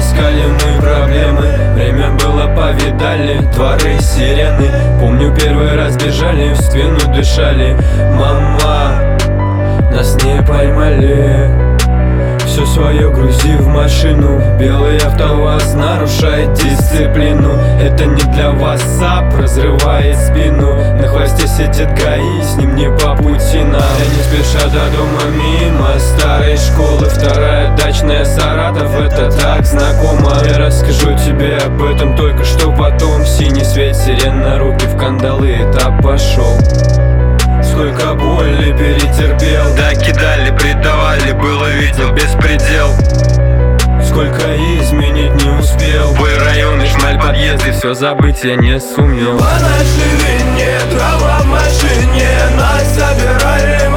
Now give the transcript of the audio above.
искали мы проблемы. Время было, повидали дворы, сирены. Помню, первый раз бежали, в спину дышали. Мама, нас не поймали. Все свое грузи в машину. Белый АвтоВАЗ нарушает дисциплину. Это не для вас, САП разрывает спину. На хвосте сидит ГАИ, с ним не по пути нам. Я не спеша до дома мимо старой школы. Вторая дачная, Саратов, это так знакомо. Я расскажу тебе об этом только что потом. Синий свет, сирена, руки в кандалы, этап пошел. Сколько боли перетерпел, Да кидали, предавали, было видел беспредел. сколько изменить не успел. Бой районы, шмаль подъезды, Все забыть я не сумел. По нашей вине, дрова в машине, нас забирали